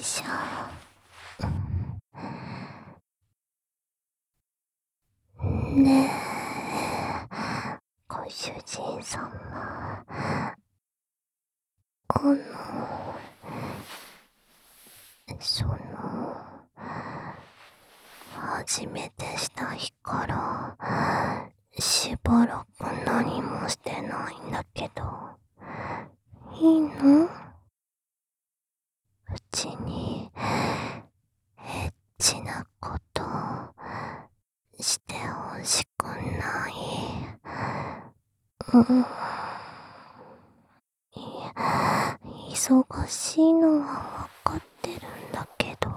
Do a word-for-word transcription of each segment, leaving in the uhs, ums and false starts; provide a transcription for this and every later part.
しょ。ねえ、ご主人様。あの、その、初めてした日からしばらく何もしてないんだけど、いいの？うちにエッチなことしてほしくない。うん。い忙しいのはわかってるんだけど、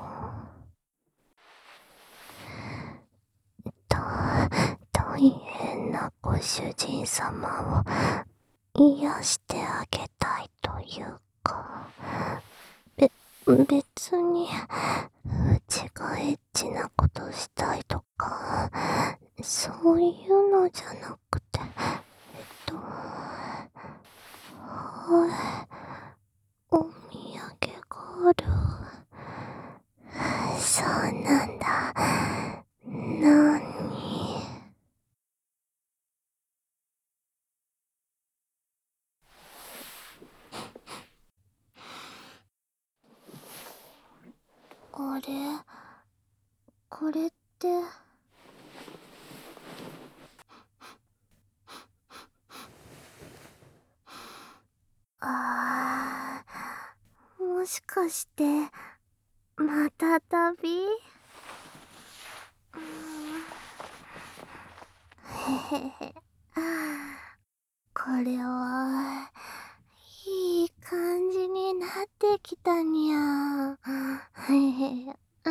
た大変なご主人様を癒してあげたいというか、べ別にうちがエッチなことしたいとかそういうのじゃなくて、えっとはいお土産がある。そうなんだ。なに？あれ？これって。あー、もしかしてまた旅？へへへ。これはいい感じになってきたにゃ。へへ。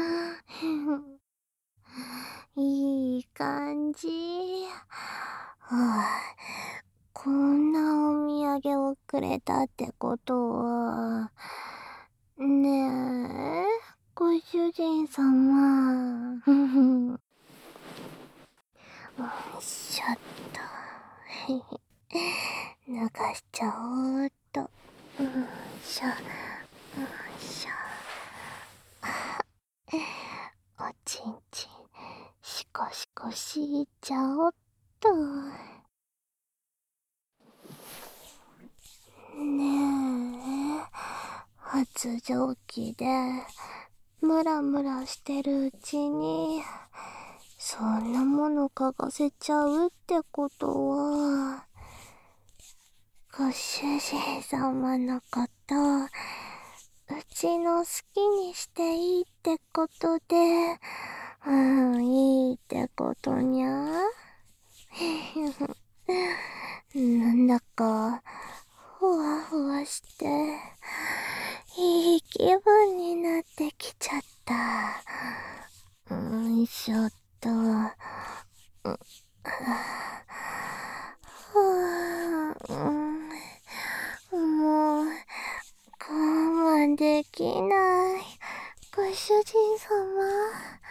いい感じ。はあ、こんなお土産をくれたってことは、ねえ、ご主人様。よいしょっと。脱がしちゃおうっと。よいしょ。よいしょ。おちんちん、しこしこしいちゃおっと。ねえ、発情期でムラムラしてるうちにそんなもの嗅がせちゃうってことは、ご主人様のことうちの好きにしていいってことで、うん、いいってことにゃ。なんだかふわふわしていい気分になってきちゃった。よいしょっと。うもう我慢できない。ご主人様。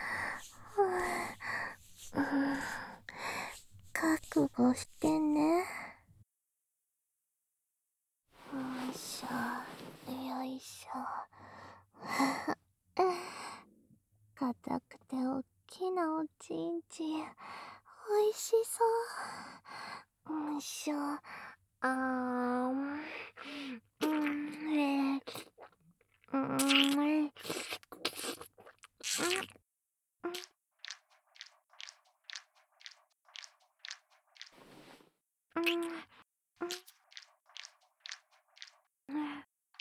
覚悟してね。よいしょ、よいしょ。硬くておっきなおちんちん、おいしそう。よいしょ。あーん。うん、えー、うん、えー、うん、うん、うん、うん、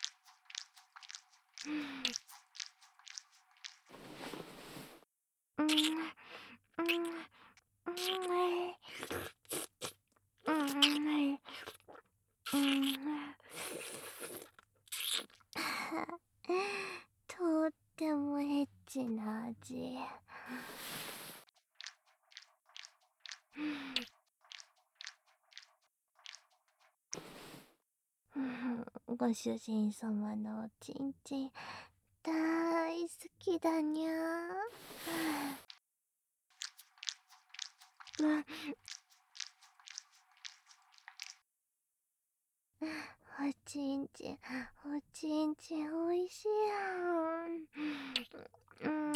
うん、うん、うん、うん、とってもエッチな味。ご主人様のおちんちん大好きだにゃー。 おちんちん、おちんちんおいしいやん。うん、うん、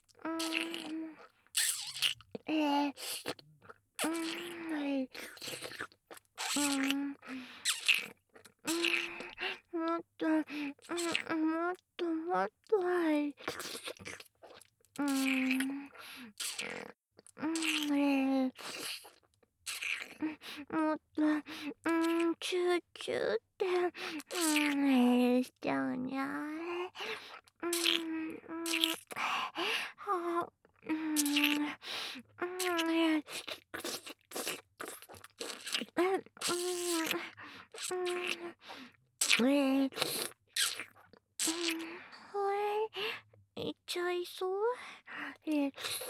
えー、うん、えー、うん、うん、もっと、うん、もっと、もっと、はい。うん、うん、えー、もっと、うん、チューチューって、うん、えー、しちゃうにゃー。うん、うん、はあ、うん、うん、えー、え、うん、うん、えー、はい、いっちゃいそう。えー、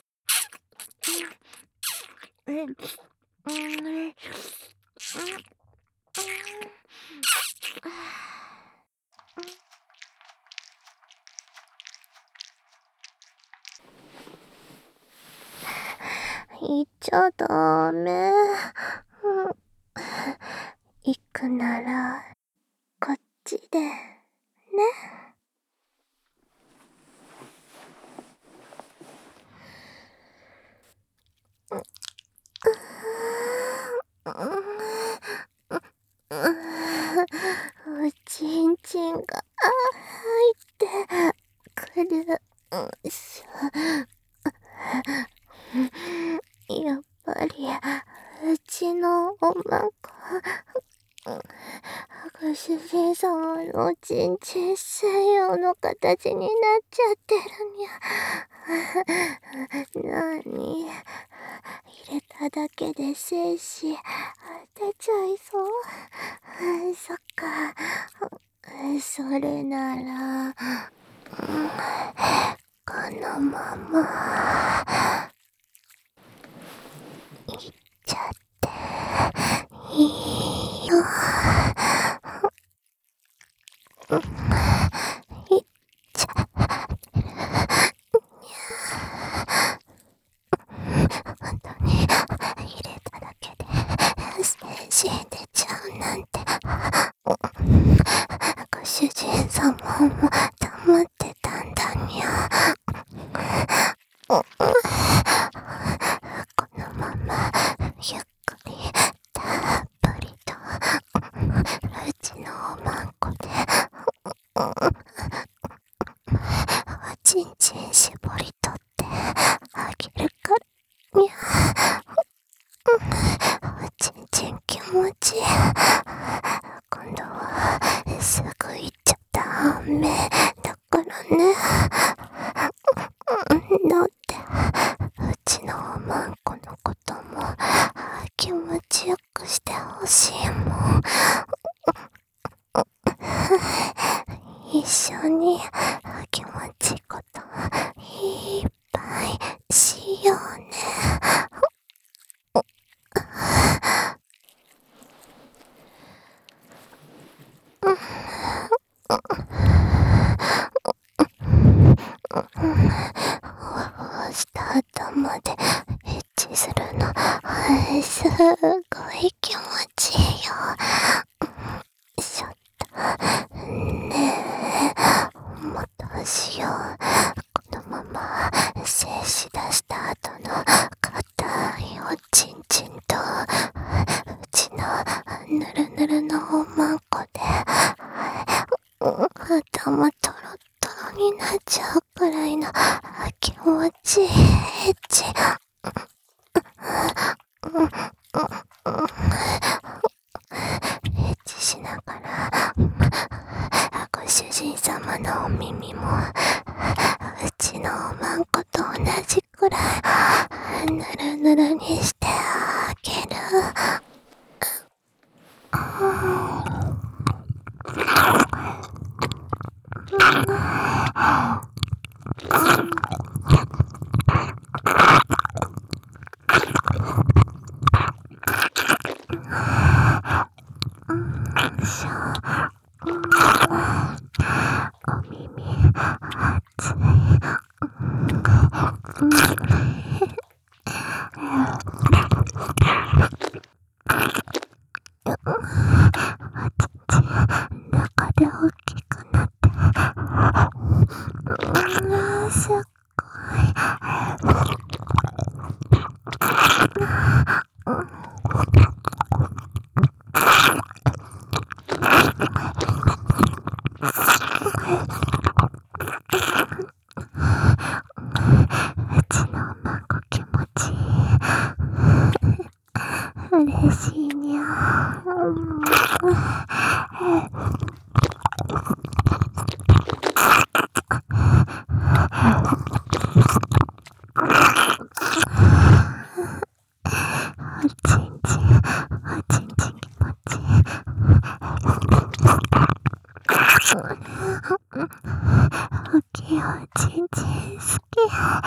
うん、え、うん、え、うん、行っちゃダメ。うん、行くなら、こっちで、ね。おちんちんが入ってくる。うんしょ。やっぱり、うちのおまんこ、ご主人様のおちんちん専用の形になっちゃってるにゃ。なに、入れただけで精子出ちゃいそう。そっか。それなら、このままいっちゃっていいよ。いっちゃ本当に入れただけで精子出ちゃうなんて、ご主人様も黙ってたんだにゃ。このままゆっくりたっぷりとうちのおまんこでおちんちん絞り取ってあげるからにゃ。おちんちん気持ちいい。今度はすぐ行っちゃダメだからね。だってうちのおまんこのことも気持ちよくしてほしいもん。一緒に気持ちいいこといっぱいしようね。ふわふわした頭でエッチするのすごい気持ちいいよ。ちょっとねえ、もっとしよう。このまま精子出した後の硬いおちんちんとうちのぬるぬるのおまんこで頭トロトロになっちゃうくらいの気持ちいいエッチ。エッチしながらご主人様のお耳もうちのおまんこと同じくらいぬるぬるにしてあげる。しょお耳ちの孫気持ちいい。嬉しいにゃ。おちんちん、おちんちん気持ちいい。大きいおちんちん好き。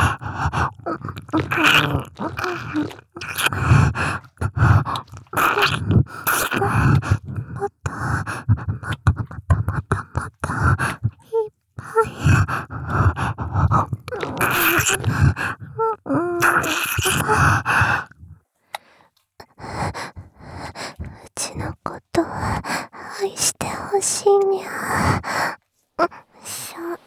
もっと、もっともっともっともっと、いっぱい。うちのこと愛してほしいにゃ。しょ。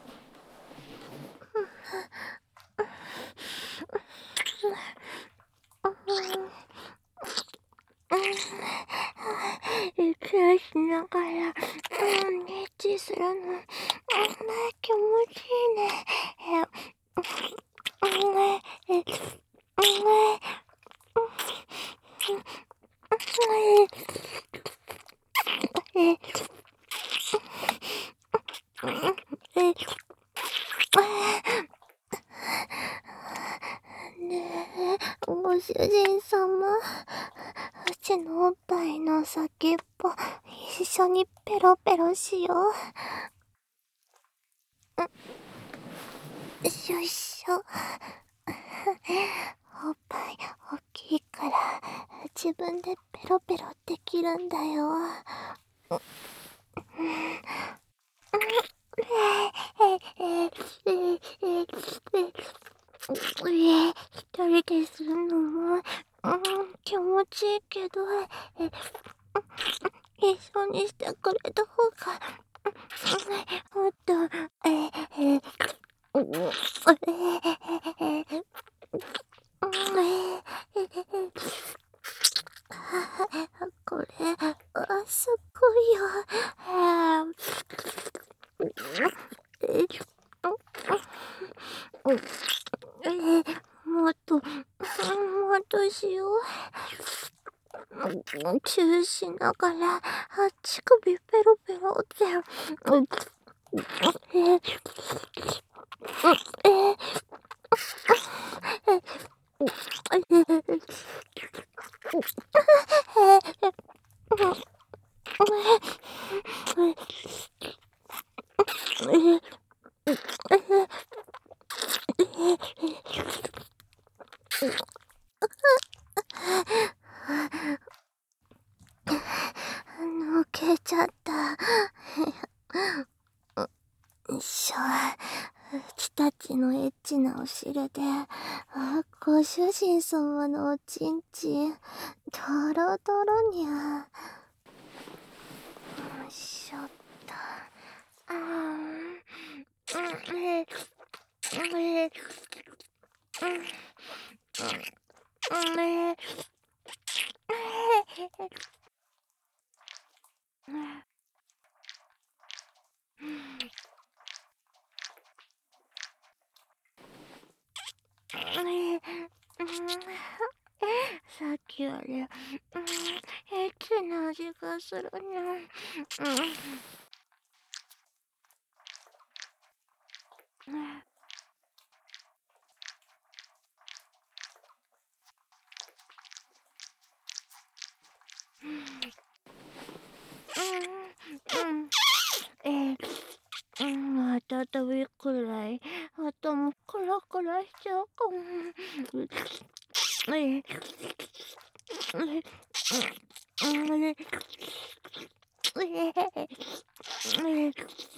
息をしながら、うん、エッチするの、うん、気持ちいいね。え、うん、え、え、うん、え、え、え、ねえ、ご主人様、うちのおっぱいの先っぽ、一緒にペロペロしよう。よいしょ。おっぱい大きいから自分でペロペロできるんだよ。一人でするのも、うん、気持ちいいけど、一緒にしてくれた方がもっと、ええこれ、あ、すっごいよ。もっと、もっとしよう。チューしながら、あ、乳首ペロペロって。えー、えー、抜けちゃった。よいしょ。うちたちのエッチなお尻で、あ、ご主人様のおちんちん、ドロドロにゃ。よいしょっと。あーん。うん、え、え、うん、うん、え、さっきより、うん、エッチな味がするね。うん。うん、うん、えー、うん、あたたびくらい、頭クラクラしちゃうかも。えー、えー、えー、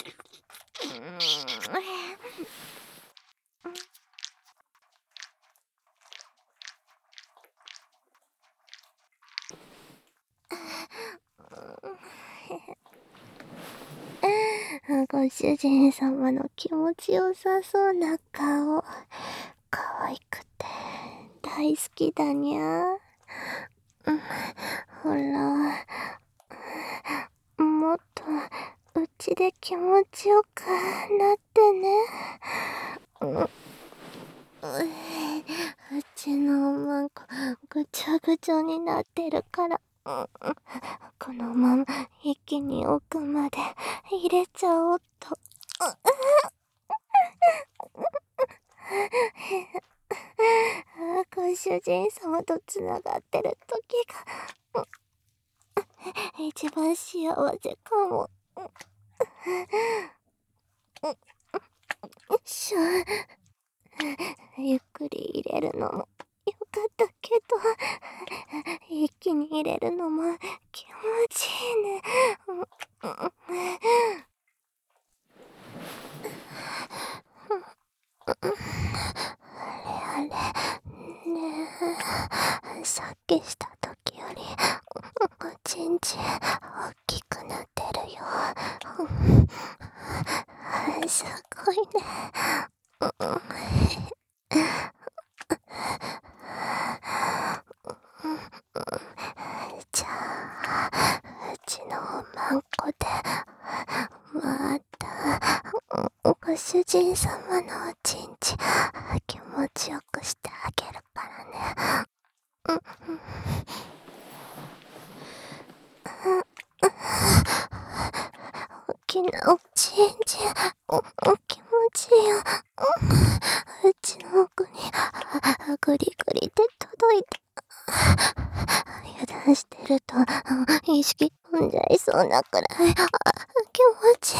ご主人様の気持ちよさそうな顔、可愛くて大好きだにゃ。うん、ほら、もっとちで気持ちよくなってね。うん、うちのおまんこぐちゃぐちゃになってるから、うん、このまま一気に奥まで入れちゃおうと。ご主人様とつながってる時が、うん、一番幸せかも。しゅゆっくり入れるのもよかったけど、一気に入れるのも気持ちいいね。あれあれ、ねえ、さっきした時よりおちんちん大きくなってるよ。すごいね。じゃあ、うちのおまんこでまたご主人様のおちんち気持ちよくしてあげるからね。大きなおちんちん、気持ちいいよ。うちの奥にグリグリって届いて、油断してると意識飛んじゃいそうなくらい気持ちいい。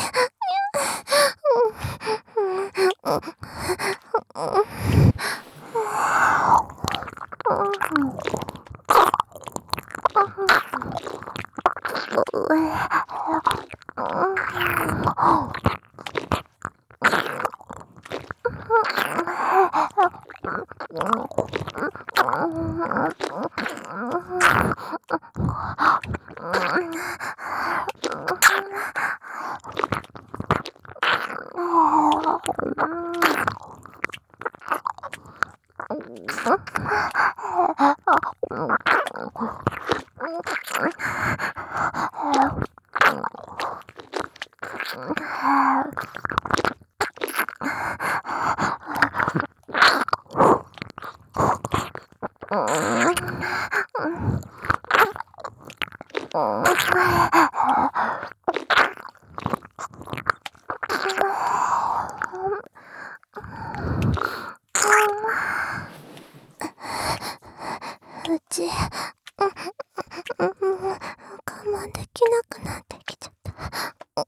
うち、もう我慢できなくなってきちゃった。こ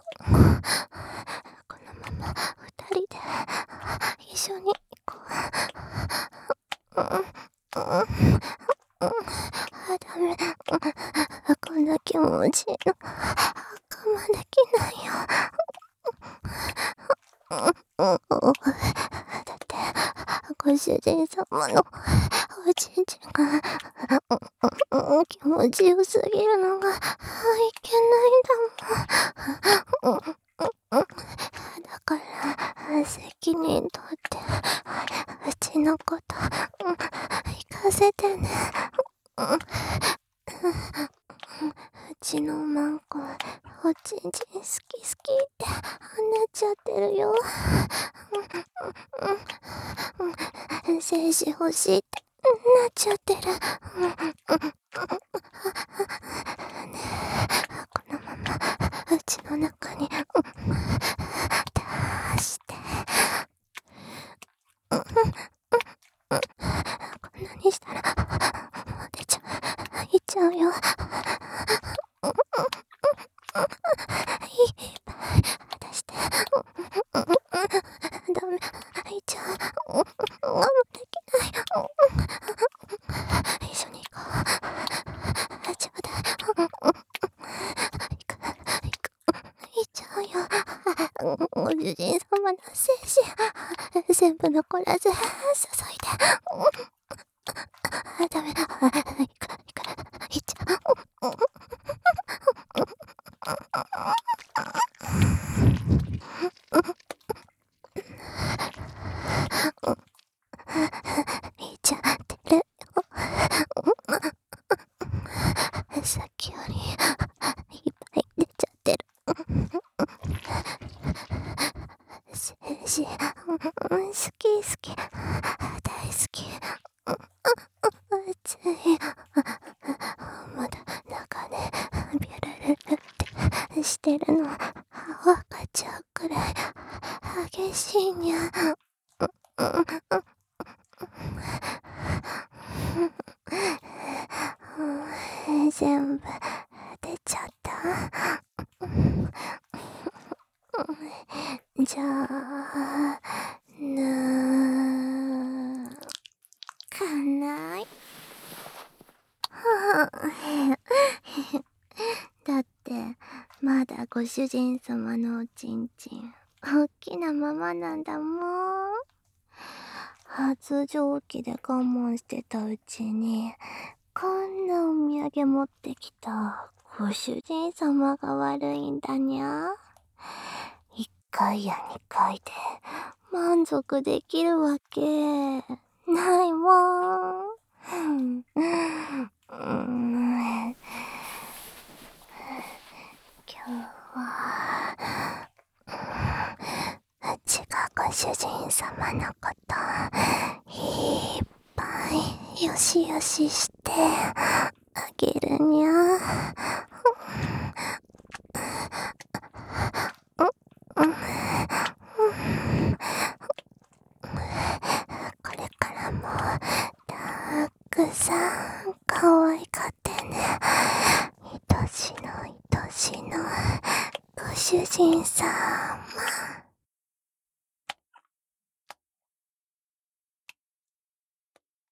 このまま二人で一緒に行こう。うん、うん、あ、ダメ。こんな気持ちいいの我慢できないよ。だってご主人様のおちんちんが気持ちよすぎるのがいけないんだもん。だから責任取ってうちのこと行かせてね。うちのマンコおちんちん好き好きってなっちゃってるよ。精子欲しいってなっちゃってる。ねえ、このままうちの中に出して。こんなにしたらもう出ちゃう、いっちゃうよ。いっぱい出して。ダメ、いっちゃう。我慢できない。一緒に行こう。ちょうだい。行く、行く、行っちゃうよ。ご主人様の精子全部残らず注いで。ダメだ。行く、行く、行っちゃう。見ちゃってるよ。さっきよりいっぱい出ちゃってる。 き好き、大好き。熱い。まだ中でビュルルルってしてるの分かっちゃうくらい激しいにゃ。全部出ちゃった。じゃあぬかない。だってまだご主人様のおちんちん大きなままなんだもん。発情期で我慢してたうちにこんなお土産持ってきたご主人様が悪いんだにゃ。一回や二回で満足できるわけないもん。うん、今日はうちがご主人様のこといっぱいよしよししてあげるにゃ。これからもたくさん可愛がってね。愛しの愛しのご主人さん。